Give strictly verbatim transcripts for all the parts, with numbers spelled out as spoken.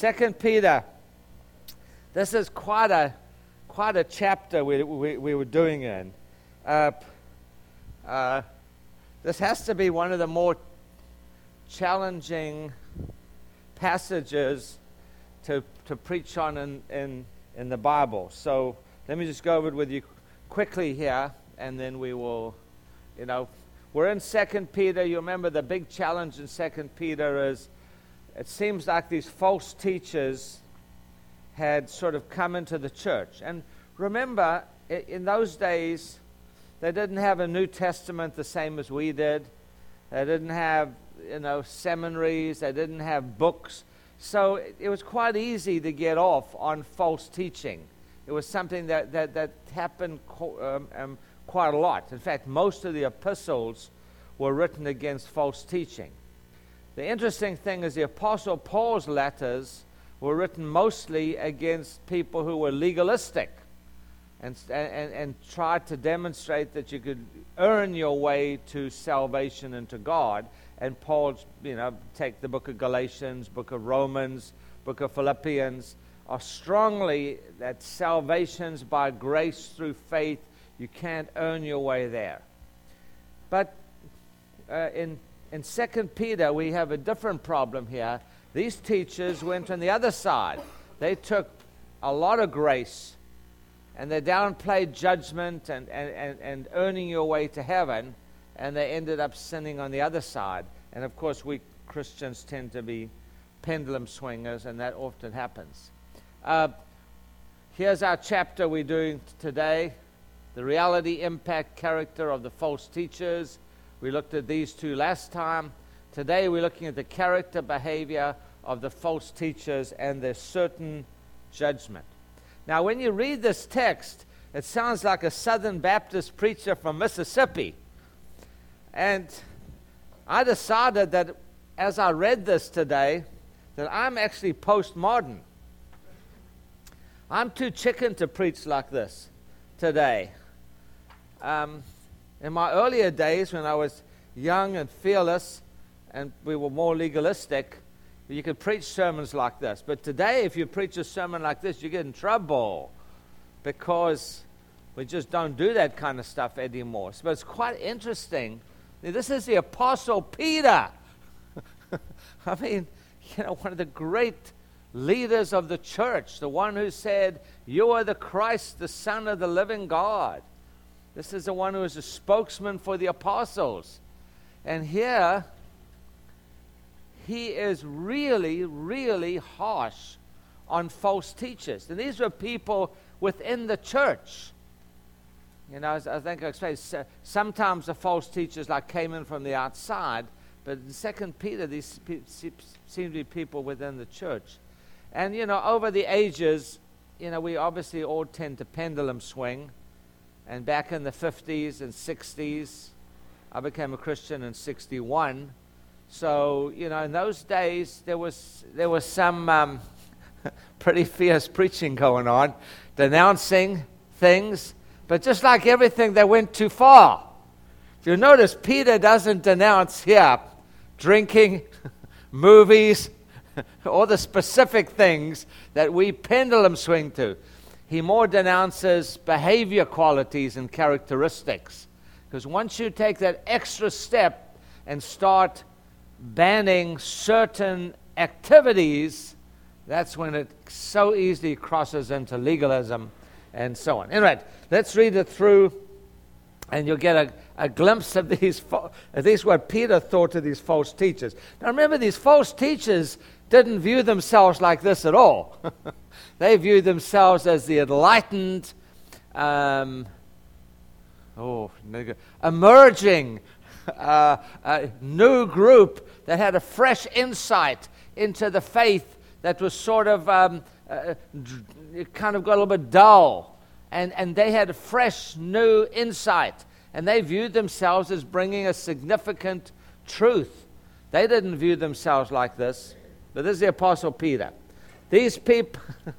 Second Peter. This is quite a quite a chapter we we, we were doing in. Uh, uh, this has to be one of the more challenging passages to to preach on in, in in the Bible. So let me just go over it with you quickly here, and then we will, you know, we're in Second Peter. You remember the big challenge in Second Peter is it seems like these false teachers had sort of come into the church. And remember, in those days, they didn't have a New Testament the same as we did. They didn't have, you know, seminaries. They didn't have books. So it was quite easy to get off on false teaching. It was something that, that, that happened um, um, quite a lot. In fact, most of the epistles were written against false teaching. The interesting thing is the Apostle Paul's letters were written mostly against people who were legalistic and, and, and tried to demonstrate that you could earn your way to salvation and to God. And Paul's, you know, take the book of Galatians, book of Romans, book of Philippians, are strongly that salvation's by grace through faith. You can't earn your way there. But uh, in in Second Peter, we have a different problem here. These teachers went on the other side. They took a lot of grace, and they downplayed judgment and, and, and, and earning your way to heaven, and they ended up sinning on the other side. And of course, we Christians tend to be pendulum swingers, and that often happens. Uh, here's our chapter we're doing today, the reality, impact, character of the false teachers. We looked at these two last time. Today we're looking at the character, behavior of the false teachers and their certain judgment. Now, when you read this text, it sounds like a Southern Baptist preacher from Mississippi. And I decided that as I read this today, that I'm actually postmodern. I'm too chicken to preach like this today. Um, in my earlier days, when I was young and fearless, and we were more legalistic, you could preach sermons like this. But today, if you preach a sermon like this, you get in trouble because we just don't do that kind of stuff anymore. So it's quite interesting. This is the Apostle Peter. I mean, you know, one of the great leaders of the church, the one who said, "You are the Christ, the Son of the living God." This is the one who is a spokesman for the apostles. And here, he is really, really harsh on false teachers. And these were people within the church. You know, as I think I explained, sometimes the false teachers like came in from the outside, but in Second Peter, these seem to be people within the church. And, you know, over the ages, you know, we obviously all tend to pendulum swing. And back in the fifties and sixties, I became a Christian in sixty-one. So, you know, in those days, there was there was some um, pretty fierce preaching going on, denouncing things. But just like everything, they went too far. If you notice, Peter doesn't denounce here drinking, movies, all the specific things that we pendulum swing to. He more denounces behavior qualities and characteristics. Because once you take that extra step and start banning certain activities, that's when it so easily crosses into legalism and so on. Anyway, let's read it through, and you'll get a, a glimpse of these, at least what Peter thought of these false teachers. Now remember, these false teachers didn't view themselves like this at all. They viewed themselves as the enlightened, um, oh, emerging uh, a new group that had a fresh insight into the faith that was sort of um, uh, it kind of got a little bit dull, and and they had a fresh new insight, and they viewed themselves as bringing a significant truth. They didn't view themselves like this, but this is the Apostle Peter. These people,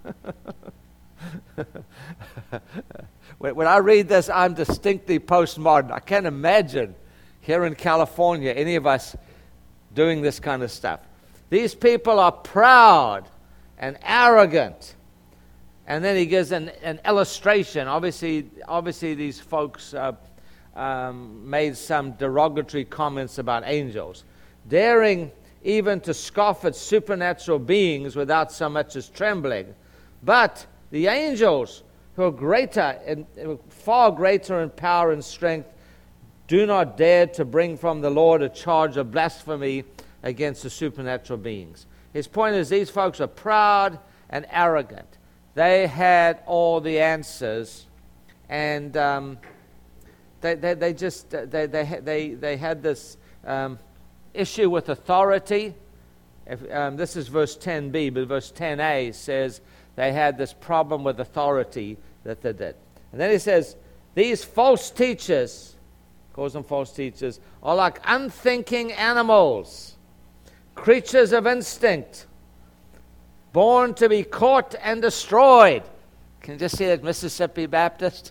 when, when I read this, I'm distinctly postmodern. I can't imagine here in California any of us doing this kind of stuff. These people are proud and arrogant. And then he gives an, an illustration. Obviously, obviously these folks uh, um, made some derogatory comments about angels. Daring even to scoff at supernatural beings without so much as trembling. But the angels, who are greater, in, far greater in power and strength, do not dare to bring from the Lord a charge of blasphemy against the supernatural beings. His point is these folks are proud and arrogant. They had all the answers, and um, they, they, they just they they they they had this um, issue with authority. If, um, this is verse ten b, but verse ten a says they had this problem with authority that they did. And then he says, these false teachers, calls them false teachers, are like unthinking animals, creatures of instinct, born to be caught and destroyed. Can you just see that Mississippi Baptist?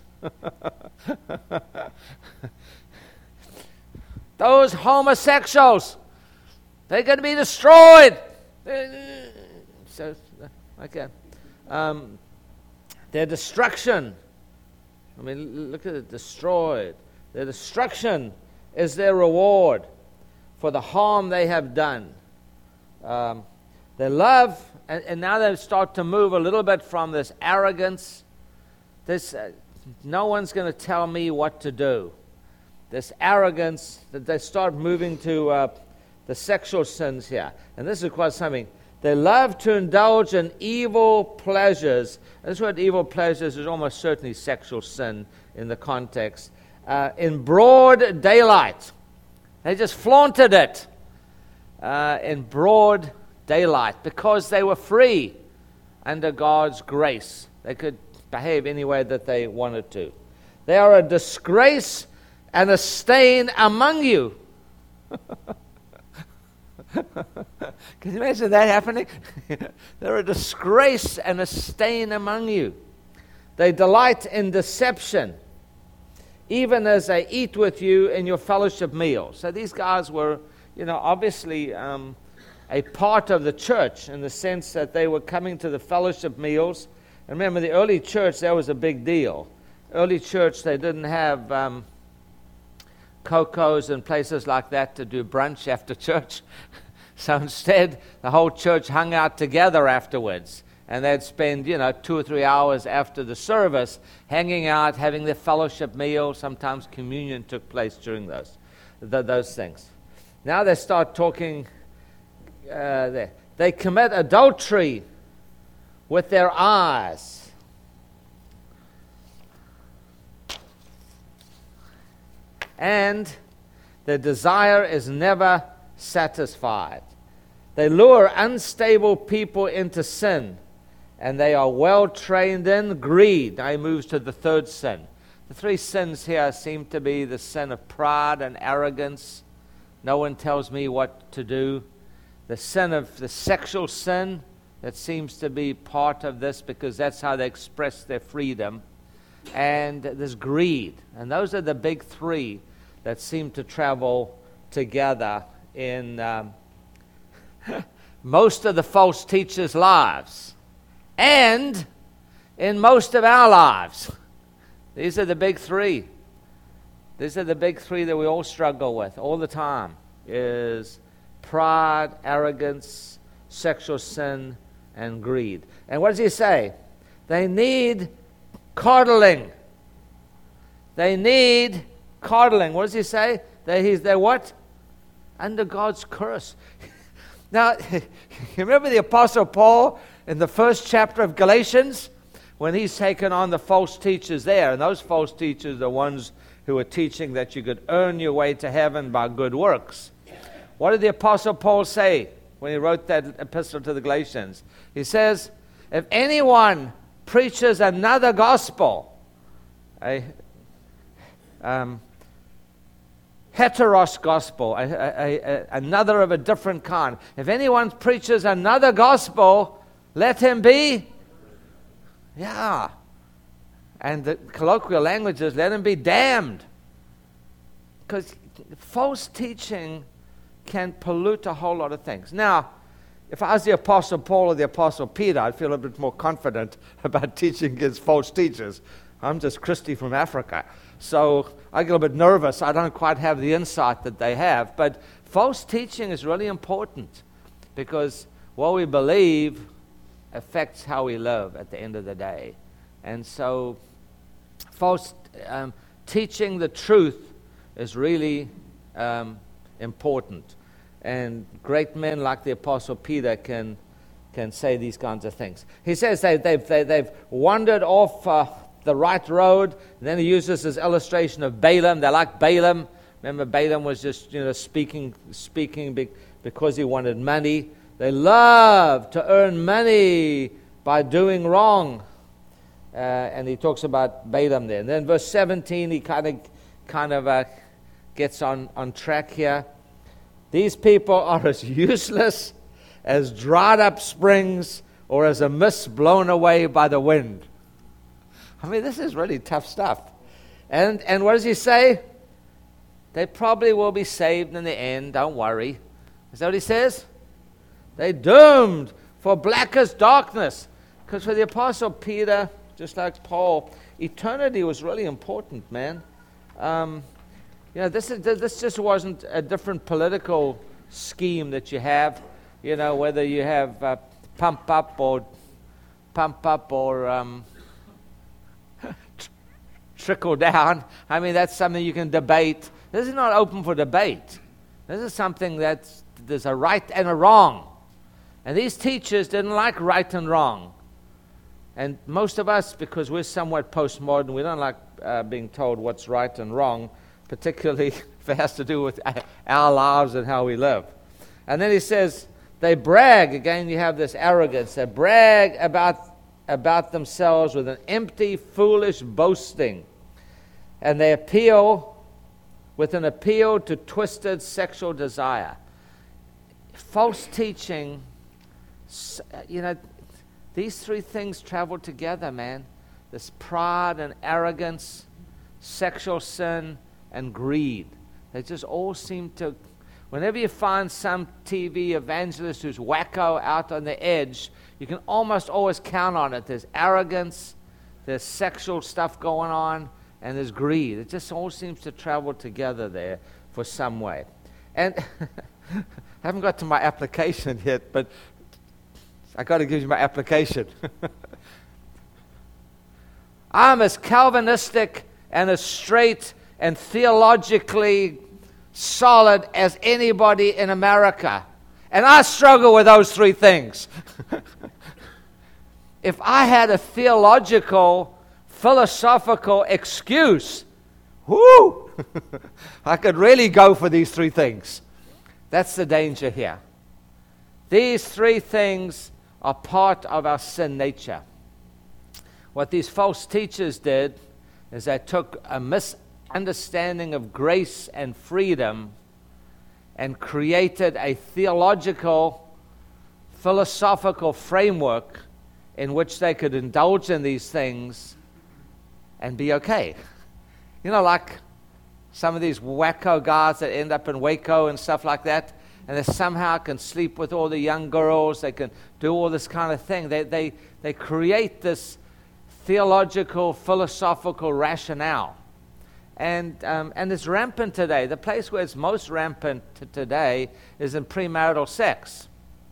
Those homosexuals, they're going to be destroyed. So, okay. Um, their destruction, I mean, look at it, destroyed. Their destruction is their reward for the harm they have done. Um, their love, and, and now they start to move a little bit from this arrogance. This, uh, no one's going to tell me what to do. This arrogance, that they start moving to uh, the sexual sins here. And this is quite something. They love to indulge in evil pleasures. And this word evil pleasures is almost certainly sexual sin in the context. Uh, in broad daylight. They just flaunted it uh, in broad daylight because they were free under God's grace. They could behave any way that they wanted to. They are a disgrace and a stain among you. Can you imagine that happening? They're a disgrace and a stain among you. They delight in deception, even as they eat with you in your fellowship meals. So these guys were, you know, obviously um, a part of the church in the sense that they were coming to the fellowship meals. And remember, the early church, that was a big deal. Early church, they didn't have um, Coco's and places like that to do brunch after church. So instead, the whole church hung out together afterwards. And they'd spend, you know, two or three hours after the service hanging out, having their fellowship meal. Sometimes communion took place during those th- those things. Now they start talking, uh, they, they commit adultery with their eyes. And their desire is never satisfied. They lure unstable people into sin, and they are well trained in greed. Now he moves to the third sin. The three sins here seem to be the sin of pride and arrogance. No one tells me what to do. The sin of the sexual sin, that seems to be part of this because that's how they express their freedom. And this greed. And those are the big three that seem to travel together in um, most of the false teachers' lives and in most of our lives. These are the big three. These are the big three that we all struggle with all the time, is pride, arrogance, sexual sin, and greed. And what does he say? They need coddling. They need coddling. What does he say? They, he's, they're what? Under God's curse. Now, you remember the Apostle Paul in the first chapter of Galatians? When he's taken on the false teachers there. And those false teachers are the ones who are teaching that you could earn your way to heaven by good works. What did the Apostle Paul say when he wrote that epistle to the Galatians? He says, if anyone preaches another gospel, a um, heteros gospel, a, a, a, another of a different kind. If anyone preaches another gospel, let him be, yeah. And the colloquial language is, let him be damned. Because false teaching can pollute a whole lot of things. Now, if I was the Apostle Paul or the Apostle Peter, I'd feel a bit more confident about teaching against false teachers. I'm just Christy from Africa. So I get a bit nervous. I don't quite have the insight that they have. But false teaching is really important because what we believe affects how we live at the end of the day. And so false um, teaching the truth is really um, important. And great men like the Apostle Peter can can say these kinds of things. He says they, they've, they, they've wandered off uh, the right road. And then he uses this illustration of Balaam. They're like Balaam. Remember, Balaam was just you know speaking speaking because he wanted money. They love to earn money by doing wrong. Uh, and he talks about Balaam there. And then verse seventeen, he kind of kind of uh, gets on, on track here. These people are as useless as dried up springs or as a mist blown away by the wind. I mean, this is really tough stuff. And and what does he say? They probably will be saved in the end, don't worry. Is that what he says? They're doomed for blackest darkness. Because for the Apostle Peter, just like Paul, eternity was really important, man. Um, you know, this is, this just wasn't a different political scheme that you have. You know, whether you have uh, pump up or pump up or um, tr- trickle down. I mean, that's something you can debate. This is not open for debate. This is something that's there's a right and a wrong. And these teachers didn't like right and wrong. And most of us, because we're somewhat postmodern, we don't like uh, being told what's right and wrong, particularly if it has to do with our lives and how we live. And then he says, they brag, again you have this arrogance, they brag about, about themselves with an empty, foolish boasting. And they appeal with an appeal to twisted sexual desire. False teaching, you know, these three things travel together, man. This pride and arrogance, sexual sin, and greed. They just all seem to... Whenever you find some T V evangelist who's wacko out on the edge, you can almost always count on it. There's arrogance, there's sexual stuff going on, and there's greed. It just all seems to travel together there for some way. And I haven't got to my application yet, but I got to give you my application. I'm as Calvinistic and as straight and theologically solid as anybody in America. And I struggle with those three things. If I had a theological, philosophical excuse, whoo, I could really go for these three things. That's the danger here. These three things are part of our sin nature. What these false teachers did is they took a misunderstanding of grace and freedom and created a theological, philosophical framework in which they could indulge in these things and be okay. You know, like some of these wacko guys that end up in Waco and stuff like that, and they somehow can sleep with all the young girls, they can do all this kind of thing. They they they create this theological, philosophical rationale. And um, and it's rampant today. The place where it's most rampant t- today is in premarital sex.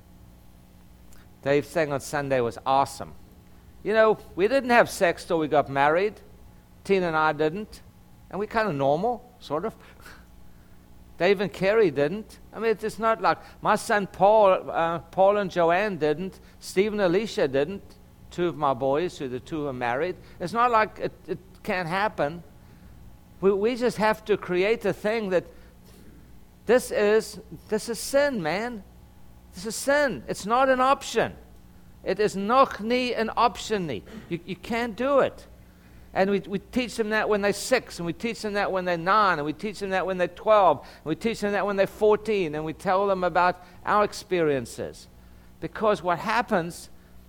Dave saying on Sunday was awesome. You know, we didn't have sex till we got married. Tina and I didn't. And we're kind of normal, sort of. Dave and Kerry didn't. I mean, it's not like my son Paul, uh, Paul and Joanne didn't. Steve and Alicia didn't. Two of my boys, who the two are married. It's not like it, it can't happen. We, we just have to create a thing that this is this is sin, man. This is sin. It's not an option. It is noch nie an option. You, you can't do it. And we, we teach them that when they're six, and we teach them that when they're nine, and we teach them that when they're twelve, and we teach them that when they're fourteen, and we tell them about our experiences. Because what happens,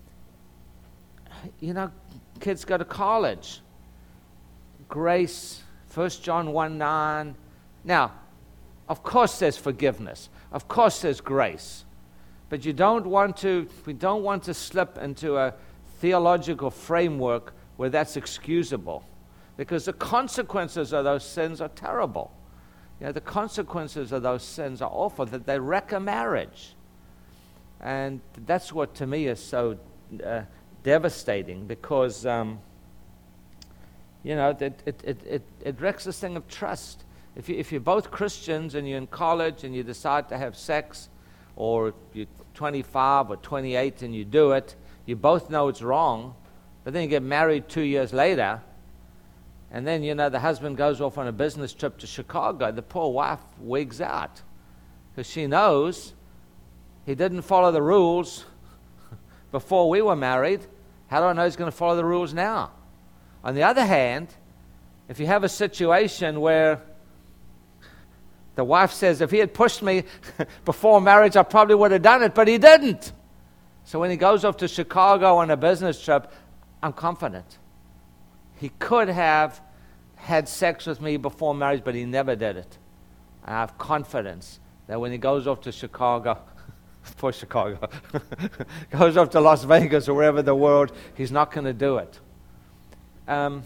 you know, kids go to college. Grace, First John one nine. Now, of course there's forgiveness. Of course there's grace. But you don't want to, we don't want to slip into a theological framework where that's excusable, because the consequences of those sins are terrible. You know, the consequences of those sins are awful, that they wreck a marriage. And that's what to me is so uh, devastating, because, um, you know, it, it, it, it, it wrecks this thing of trust. If, you, if you're both Christians and you're in college and you decide to have sex, or you're twenty-five or twenty-eight and you do it, you both know it's wrong, but then you get married two years later, and then, you know, the husband goes off on a business trip to Chicago. The poor wife wigs out because she knows he didn't follow the rules before we were married. How do I know he's going to follow the rules now? On the other hand, if you have a situation where the wife says, if he had pushed me before marriage, I probably would have done it, but he didn't. So when he goes off to Chicago on a business trip, I'm confident. He could have had sex with me before marriage, but he never did it. And I have confidence that when he goes off to Chicago, poor Chicago, goes off to Las Vegas or wherever the world, he's not going to do it. Um,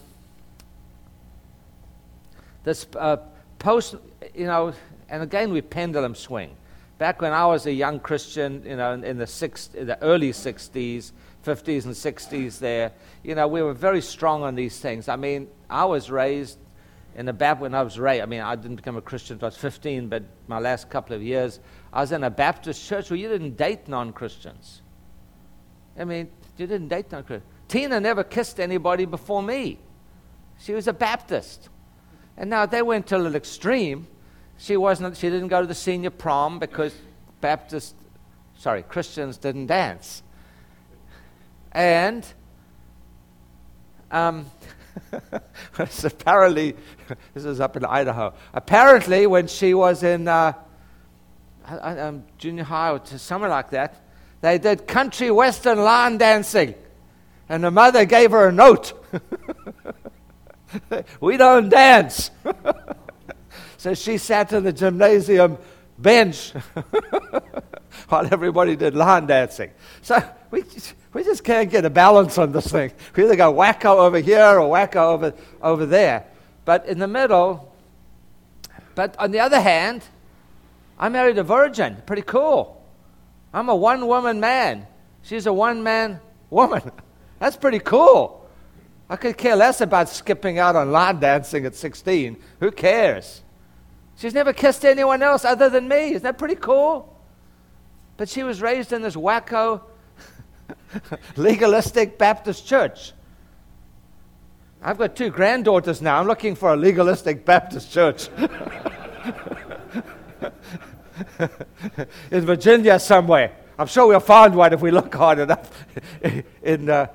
this uh, post, you know, and again we pendulum swing. Back when I was a young Christian, you know, in, in the six, in the early sixties, fifties and sixties there, you know, we were very strong on these things. I mean, I was raised in a Baptist, when I was raised, I mean, I didn't become a Christian until I was fifteen, but my last couple of years, I was in a Baptist church where you didn't date non-Christians. I mean, you didn't date non-Christians. Tina never kissed anybody before me. She was a Baptist. And now they went to an extreme. She wasn't, she didn't go to the senior prom because Baptist, sorry, Christians didn't dance. And um, apparently, this is up in Idaho. Apparently, when she was in uh, um, junior high or somewhere like that, they did country western line dancing. And the mother gave her a note. We don't dance. So she sat in the gymnasium bench while everybody did line dancing. So we just, we just can't get a balance on this thing. We either go wacko over here or wacko over, over there. But in the middle, but on the other hand, I married a virgin. Pretty cool. I'm a one-woman man. She's a one-man woman. That's pretty cool. I could care less about skipping out on line dancing at sixteen. Who cares? She's never kissed anyone else other than me. Isn't that pretty cool? But she was raised in this wacko, legalistic Baptist church. I've got two granddaughters now. I'm looking for a legalistic Baptist church. In Virginia somewhere. I'm sure we'll find one if we look hard enough. in uh,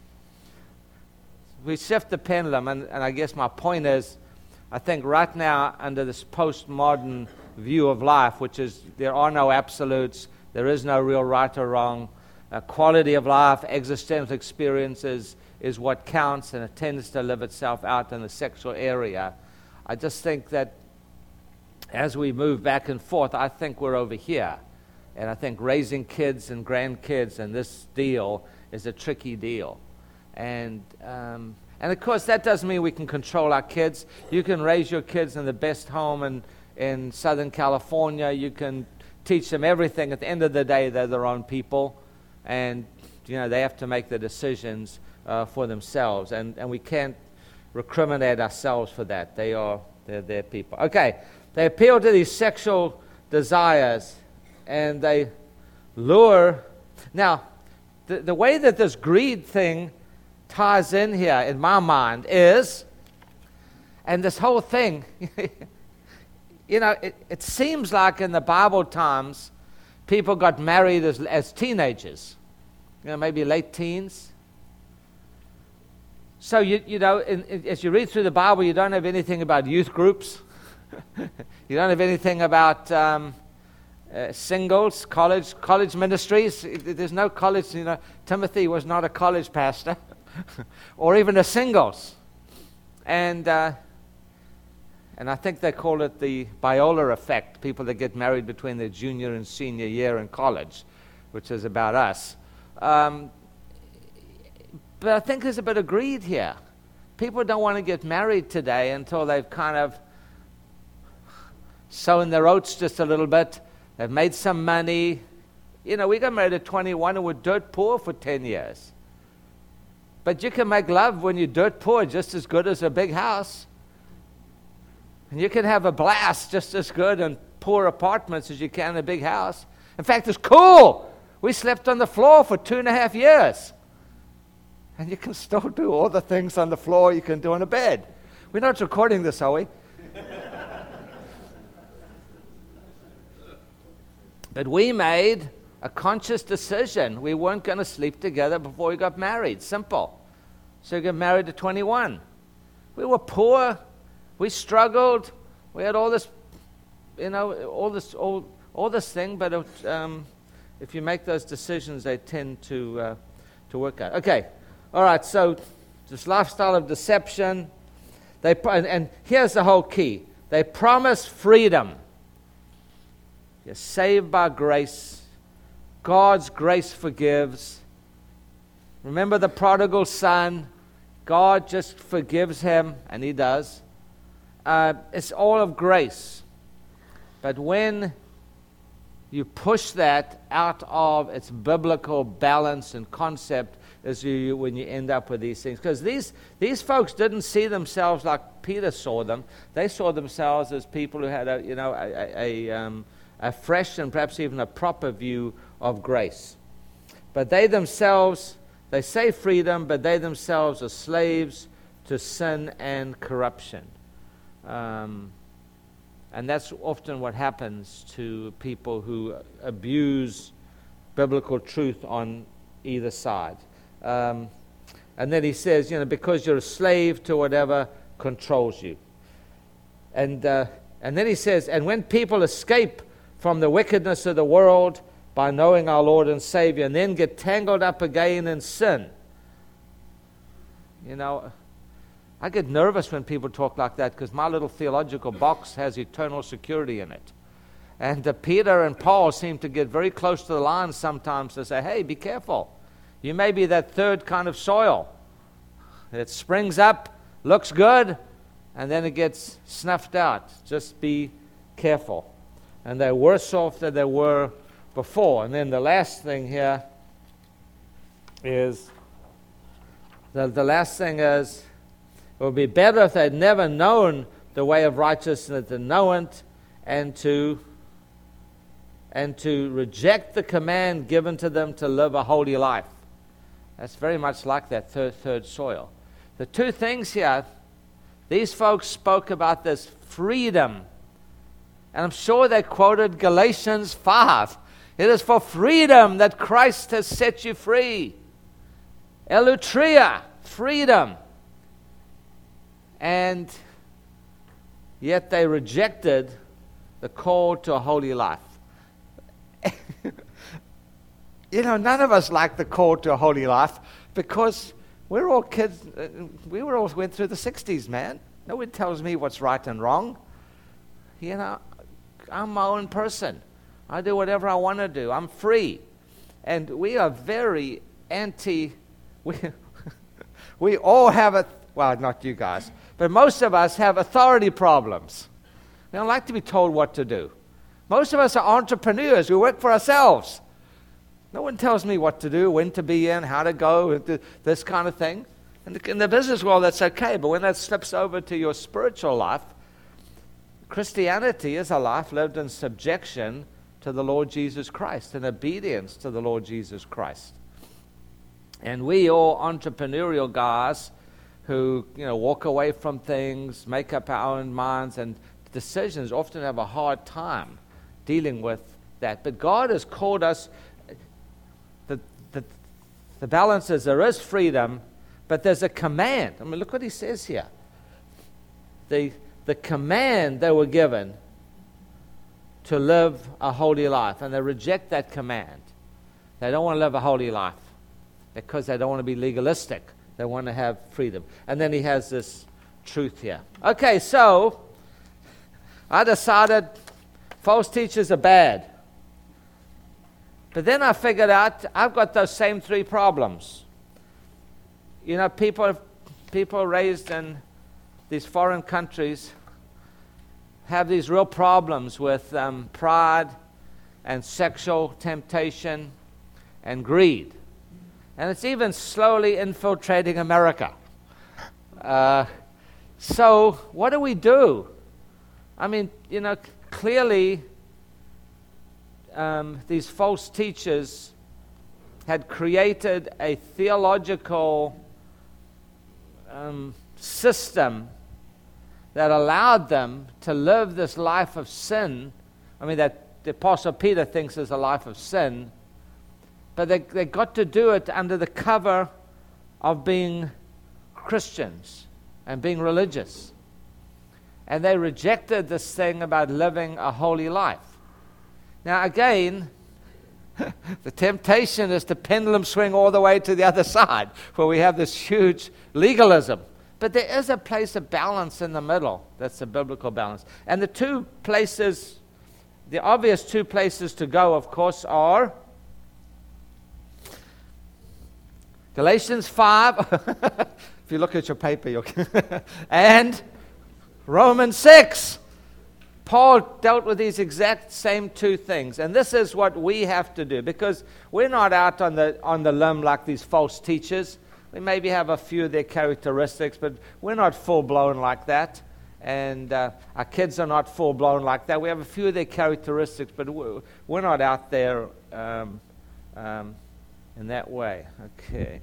We shift the pendulum, and, and I guess my point is, I think right now, under this postmodern view of life, which is there are no absolutes, there is no real right or wrong, uh, quality of life, existential experiences is what counts, and it tends to live itself out in the sexual area. I just think that as we move back and forth, I think we're over here. And I think raising kids and grandkids and this deal is a tricky deal. And um, and of course, that doesn't mean we can control our kids. You can raise your kids in the best home in, in Southern California. You can teach them everything. At the end of the day, they're their own people. And, you know, they have to make the decisions uh, for themselves. And, and we can't recriminate ourselves for that. They are, they're their people. Okay, they appeal to these sexual desires, and they lure. Now, the, the way that this greed thing ties in here, in my mind, is, and this whole thing, you know, it, it seems like in the Bible times, people got married as, as teenagers, you know, maybe late teens. So, you, you know, in, in, as you read through the Bible, you don't have anything about youth groups. You don't have anything about um, uh, singles, college, college ministries. There's no college, you know. Timothy was not a college pastor. Or even the singles. And uh, and I think they call it the Biola effect, people that get married between their junior and senior year in college. which is about us. Um, but I think there's a bit of greed here. People don't want to get married today until they've kind of sown their oats just a little bit. They've made some money. You know, we got married at twenty-one and we're dirt poor for ten years. But you can make love when you're dirt poor just as good as a big house. And you can have a blast just as good in poor apartments as you can in a big house. In fact, it's cool. We slept on the floor for two and a half years. And you can still do all the things on the floor you can do on a bed. We're not recording this, are we? But we made a conscious decision. We weren't going to sleep together before we got married. Simple. So we got married at twenty-one. We were poor. We struggled. We had all this, you know, all this, all, all this thing. But it, um, if you make those decisions, they tend to uh, to work out. Okay. All right. So this lifestyle of deception. They and, and here's the whole key. They promise freedom. You're saved by grace. God's grace forgives. Remember the prodigal son? God just forgives him, and he does. Uh, it's all of grace. But when you push that out of its biblical balance and concept, is you, when you end up with these things. Because these, these folks didn't see themselves like Peter saw them. They saw themselves as people who had a, you know, a... a, a um, a fresh and perhaps even a proper view of grace. But they themselves, they say freedom, but they themselves are slaves to sin and corruption. Um, and that's often what happens to people who abuse biblical truth on either side. Um, and then he says, you know, because you're a slave to whatever controls you. And, uh, and then he says, and when people escape from the wickedness of the world by knowing our Lord and Savior, and then get tangled up again in sin. You know, I get nervous when people talk like that because my little theological box has eternal security in it. And uh, Peter and Paul seem to get very close to the line sometimes to say, hey, be careful. You may be that third kind of soil. It springs up, looks good, and then it gets snuffed out. Just be careful. And they're worse off than they were before. And then the last thing here is, the, the last thing is, it would be better if they'd never known the way of righteousness than know it, and to, and to reject the command given to them to live a holy life. That's very much like that third, third soil. The two things here, these folks spoke about this freedom. And I'm sure they quoted Galatians five. It is for freedom that Christ has set you free. Eleuteria, freedom. And yet they rejected the call to a holy life. You know, none of us like the call to a holy life because we're all kids. We were all went through the sixties, man. No one tells me what's right and wrong. You know, I'm my own person. I do whatever I want to do. I'm free. And we are very anti, we, we all have, a, well, not you guys, but most of us have authority problems. We don't like to be told what to do. Most of us are entrepreneurs. We work for ourselves. No one tells me what to do, when to be in, how to go, this kind of thing. In the, in the business world, that's okay. But when that slips over to your spiritual life, Christianity is a life lived in subjection to the Lord Jesus Christ, in obedience to the Lord Jesus Christ. And we all entrepreneurial guys who, you know, walk away from things, make up our own minds, and decisions often have a hard time dealing with that. But God has called us. The, the, the balance is there is freedom, but there's a command. I mean, look what he says here. The, the command they were given to live a holy life, and they reject that command. They don't want to live a holy life because they don't want to be legalistic. They want to have freedom. And then he has this truth here. Okay, so I decided false teachers are bad. But then I figured out I've got those same three problems. You know, people, people raised in these foreign countries have these real problems with um, pride and sexual temptation and greed. And it's even slowly infiltrating America. Uh, so what do we do? I mean, you know, clearly um, these false teachers had created a theological um, system that allowed them to live this life of sin. I mean, that the Apostle Peter thinks is a life of sin, but they, they got to do it under the cover of being Christians and being religious. And they rejected this thing about living a holy life. Now again, the temptation is to pendulum swing all the way to the other side, where we have this huge legalism. But there is a place of balance in the middle. That's a biblical balance. And the two places, the obvious two places to go, of course, are Galatians five, if you look at your paper, you'll and Romans six. Paul dealt with these exact same two things. And this is what we have to do, because we're not out on the on the limb like these false teachers. We maybe have a few of their characteristics, but we're not full-blown like that. And uh, our kids are not full-blown like that. We have a few of their characteristics, but we're, we're not out there um, um, in that way. Okay.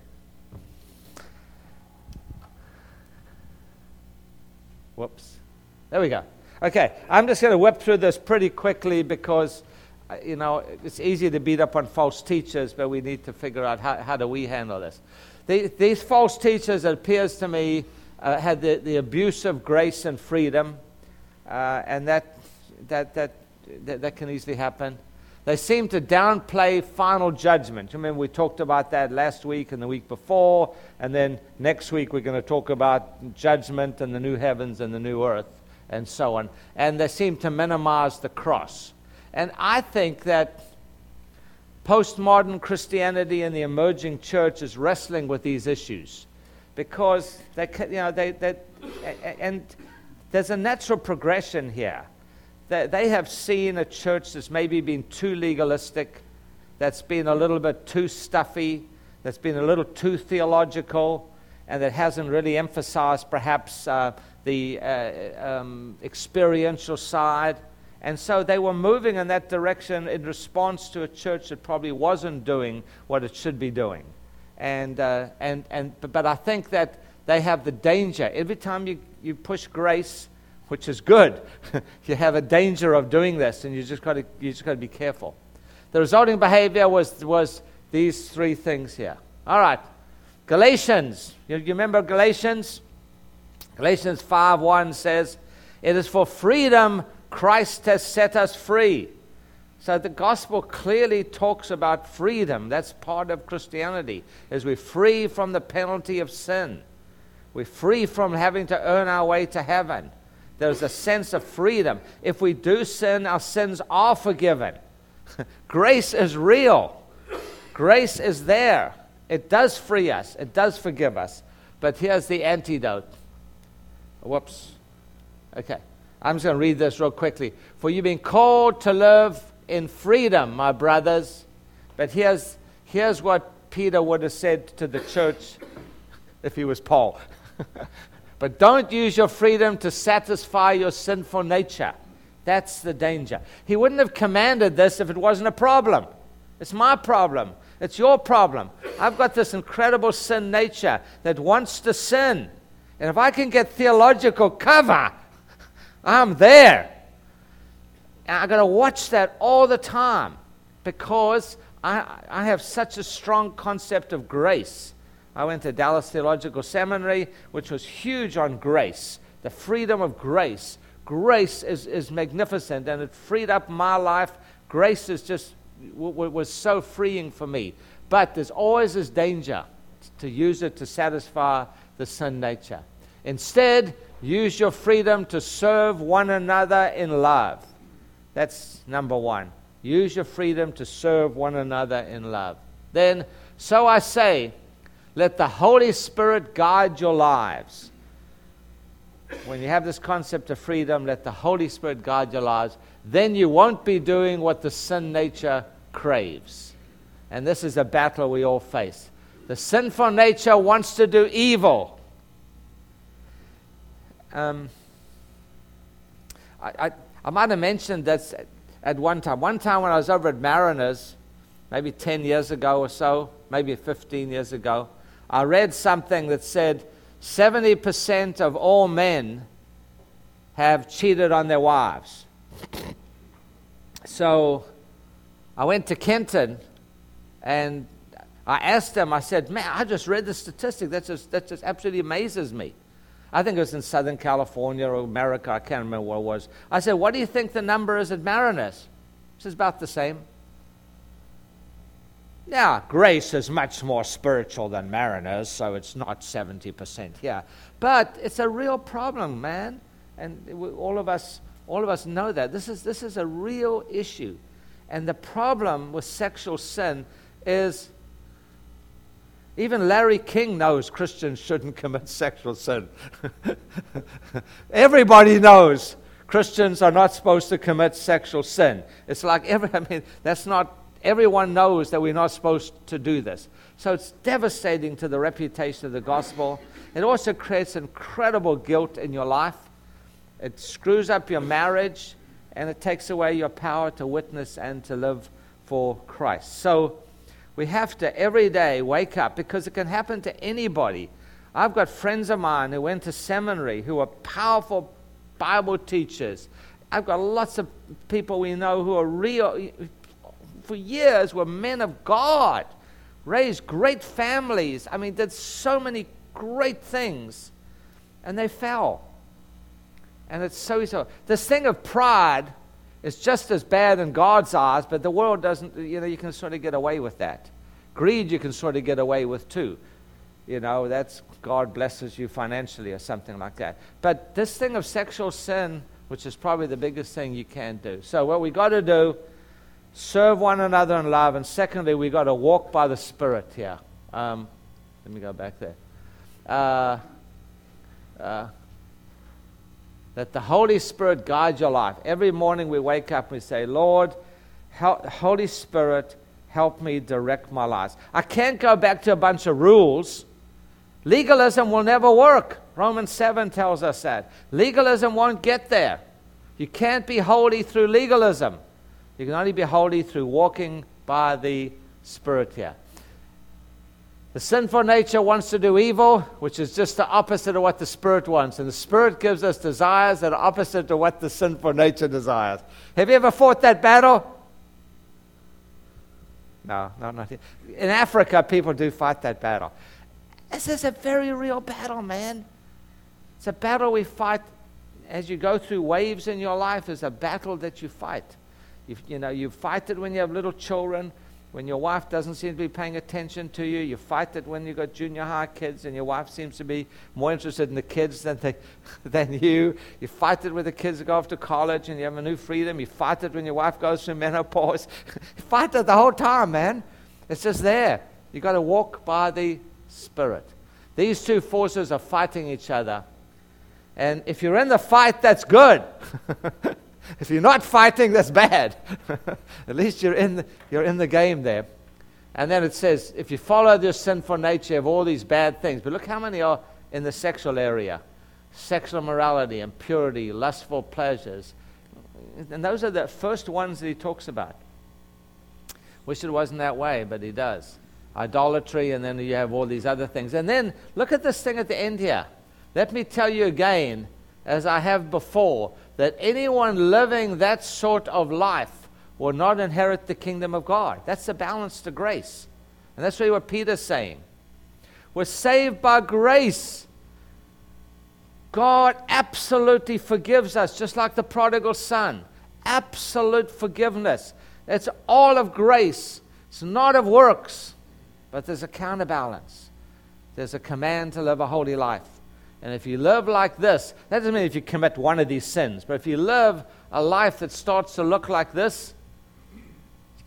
Whoops. There we go. Okay, I'm just going to whip through this pretty quickly because, uh, you know, it's easy to beat up on false teachers, but we need to figure out how, how do we handle this. The, these false teachers, it appears to me, uh, had the, the abuse of grace and freedom, uh, and that, that, that, that, that can easily happen. They seem to downplay final judgment. Remember, we talked about that last week and the week before, and then next week we're going to talk about judgment and the new heavens and the new earth, and so on. And they seem to minimize the cross. And I think that postmodern Christianity and the emerging church is wrestling with these issues because they, you know, they, they and there's a natural progression here. They, they have seen a church that's maybe been too legalistic, that's been a little bit too stuffy, that's been a little too theological, and that hasn't really emphasized perhaps uh, the uh, um, experiential side. And so they were moving in that direction in response to a church that probably wasn't doing what it should be doing. And uh, and and but I think that they have the danger. Every time you, you push grace, which is good, you have a danger of doing this, and you just got to you just got to be careful. The resulting behavior was was these three things here. All right, Galatians. You, you remember Galatians? Galatians five one says, "It is for freedom Christ has set us free." So the gospel clearly talks about freedom. That's part of Christianity, is we're free from the penalty of sin. We're free from having to earn our way to heaven. There's a sense of freedom. If we do sin, our sins are forgiven. Grace is real. Grace is there. It does free us. It does forgive us. But here's the antidote. Whoops. Okay. I'm just going to read this real quickly. "For you've been called to live in freedom, my brothers." But here's, here's what Peter would have said to the church if he was Paul. "But don't use your freedom to satisfy your sinful nature." That's the danger. He wouldn't have commanded this if it wasn't a problem. It's my problem. It's your problem. I've got this incredible sin nature that wants to sin. And if I can get theological cover, I'm there. And I've got to watch that all the time because I, I have such a strong concept of grace. I went to Dallas Theological Seminary, which was huge on grace, the freedom of grace. Grace is, is magnificent, and it freed up my life. Grace is just w- w- was so freeing for me. But there's always this danger to use it to satisfy the sin nature. Instead, use your freedom to serve one another in love. That's number one. Use your freedom to serve one another in love. Then, so I say, let the Holy Spirit guide your lives. When you have this concept of freedom, let the Holy Spirit guide your lives. Then you won't be doing what the sin nature craves. And this is a battle we all face. The sinful nature wants to do evil. Um, I, I, I might have mentioned this at one time. One time when I was over at Mariners, maybe ten years ago or so, maybe fifteen years ago, I read something that said seventy percent of all men have cheated on their wives. So I went to Kenton and I asked them, I said, man, I just read the statistic. That just, that just absolutely amazes me. I think it was in Southern California or America. I can't remember what it was. I said, what do you think the number is at Mariners? It's about the same. Now, Grace is much more spiritual than Mariners, so it's not seventy percent here. But it's a real problem, man. And we, all of us all of us know that. This is, this is a real issue. And the problem with sexual sin is even Larry King knows Christians shouldn't commit sexual sin. Everybody knows Christians are not supposed to commit sexual sin. It's like, every, I mean, that's not, everyone knows that we're not supposed to do this. So it's devastating to the reputation of the gospel. It also creates incredible guilt in your life. It screws up your marriage, and it takes away your power to witness and to live for Christ. So we have to every day wake up, because it can happen to anybody. I've got friends of mine who went to seminary who are powerful Bible teachers. I've got lots of people we know who are real, for years were men of God, raised great families. I mean, did so many great things, and they fell. And it's so so. This thing of pride is just as bad in God's eyes, but the world doesn't, you know, you can sort of get away with that. Greed you can sort of get away with too. You know, that's God blesses you financially or something like that. But this thing of sexual sin, which is probably the biggest thing you can do. So what we got to do, serve one another in love, and secondly, we got to walk by the Spirit here. Um, let me go back there. Uh, uh, Let the Holy Spirit guide your life. Every morning we wake up and we say, Lord, help, Holy Spirit, help me direct my life. I can't go back to a bunch of rules. Legalism will never work. Romans seven tells us that. Legalism won't get there. You can't be holy through legalism. You can only be holy through walking by the Spirit here. The sinful nature wants to do evil, which is just the opposite of what the Spirit wants. And the Spirit gives us desires that are opposite to what the sinful nature desires. Have you ever fought that battle? No, no, not here. In Africa, people do fight that battle. This is a very real battle, man. It's a battle we fight as you go through waves in your life. It's a battle that you fight. You, you know, you fight it when you have little children. When your wife doesn't seem to be paying attention to you, you fight it when you've got junior high kids and your wife seems to be more interested in the kids than they, than you. You fight it with the kids that go off to college and you have a new freedom. You fight it when your wife goes through menopause. You fight it the whole time, man. It's just there. You've got to walk by the Spirit. These two forces are fighting each other. And if you're in the fight, that's good. If you're not fighting, that's bad. At least you're in the, you're in the game there. And then it says, if you follow this sinful nature of all these bad things, but look how many are in the sexual area. Sexual morality, impurity, lustful pleasures. And those are the first ones that he talks about. Wish it wasn't that way, but he does. Idolatry, and then you have all these other things. And then look at this thing at the end here. Let me tell you again, as I have before, that anyone living that sort of life will not inherit the kingdom of God. That's the balance to grace. And that's really what Peter's saying. We're saved by grace. God absolutely forgives us, just like the prodigal son. Absolute forgiveness. It's all of grace. It's not of works. But there's a counterbalance. There's a command to live a holy life. And if you live like this, that doesn't mean if you commit one of these sins, but if you live a life that starts to look like this,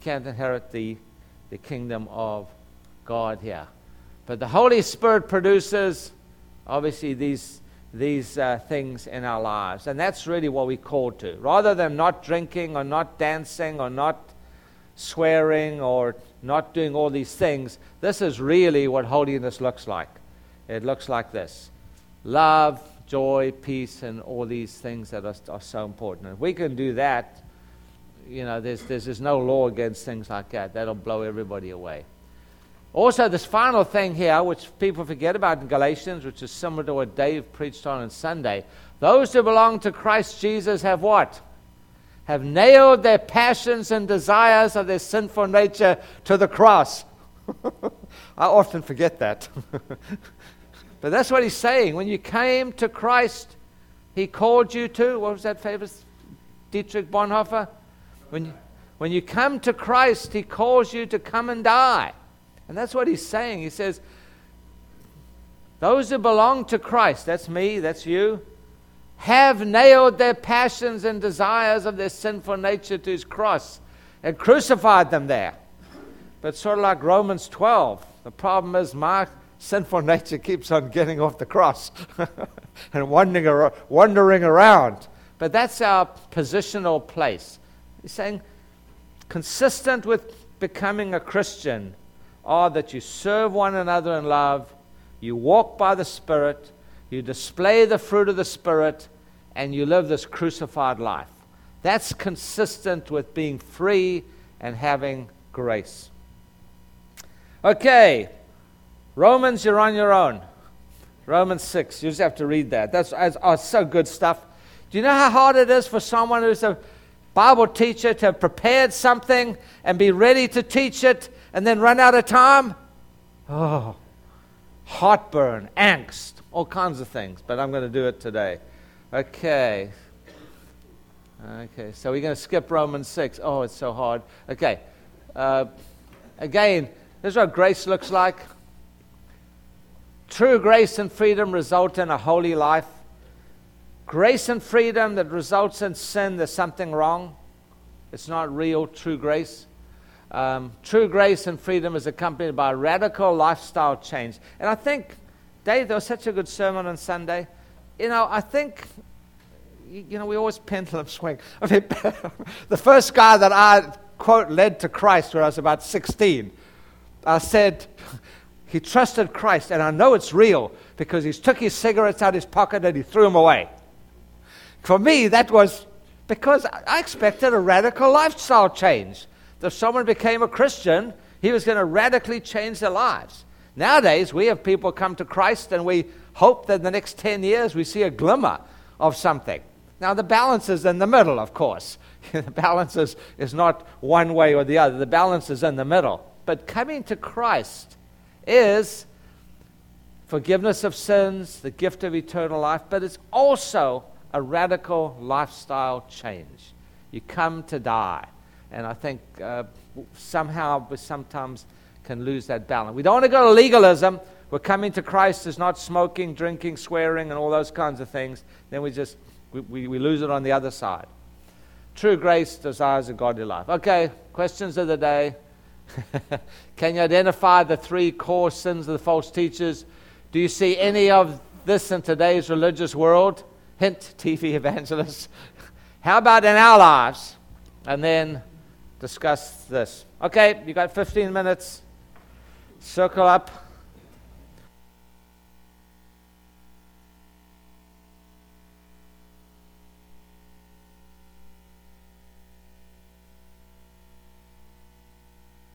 can't inherit the, the kingdom of God here. But the Holy Spirit produces, obviously, these, these uh, things in our lives. And that's really what we're called to. Rather than not drinking or not dancing or not swearing or not doing all these things, this is really what holiness looks like. It looks like this. Love, joy, peace, and all these things that are, are so important. And if we can do that, you know, there's, there's, there's no law against things like that. That'll blow everybody away. Also, this final thing here, which people forget about in Galatians, which is similar to what Dave preached on on Sunday. Those who belong to Christ Jesus have what? Have nailed their passions and desires of their sinful nature to the cross. I often forget that. But that's what he's saying. When you came to Christ, he called you to, what was that famous Dietrich Bonhoeffer? When you, when you come to Christ, he calls you to come and die. And that's what he's saying. He says, those who belong to Christ, that's me, that's you, have nailed their passions and desires of their sinful nature to his cross and crucified them there. But sort of like Romans twelve, the problem is my sinful nature keeps on getting off the cross and wandering, ar- wandering around. But that's our positional place. He's saying, consistent with becoming a Christian are that you serve one another in love, you walk by the Spirit, you display the fruit of the Spirit, and you live this crucified life. That's consistent with being free and having grace. Okay, Romans, you're on your own. Romans six, you just have to read that. That's, that's oh, so good stuff. Do you know how hard it is for someone who's a Bible teacher to have prepared something and be ready to teach it and then run out of time? Oh, heartburn, angst, all kinds of things. But I'm going to do it today. Okay. Okay, so we're going to skip Romans six. Oh, it's so hard. Okay. Uh, again, this is what grace looks like. True grace and freedom result in a holy life. Grace and freedom that results in sin, there's something wrong. It's not real, true grace. Um, true grace and freedom is accompanied by radical lifestyle change. And I think, Dave, there was such a good sermon on Sunday. You know, I think, you, you know, we always pendulum swing. I mean, the first guy that I, quote, led to Christ when I was about sixteen, I said, he trusted Christ, and I know it's real because he took his cigarettes out of his pocket and he threw them away. For me, that was because I expected a radical lifestyle change. If someone became a Christian, he was going to radically change their lives. Nowadays, we have people come to Christ and we hope that in the next ten years we see a glimmer of something. Now, the balance is in the middle, of course. The balance is, is not one way or the other. The balance is in the middle. But coming to Christ is forgiveness of sins, the gift of eternal life, but it's also a radical lifestyle change. You come to die. And I think uh, somehow we sometimes can lose that balance. We don't want to go to legalism. We're coming to Christ is not smoking, drinking, swearing, and all those kinds of things. Then we just, we, we, we lose it on the other side. True grace desires a godly life. Okay, questions of the day. Can you identify the three core sins of the false teachers? Do you see any of this in today's religious world? Hint, T V evangelists. How about in our lives? And then discuss this. Okay, you got fifteen minutes. Circle up.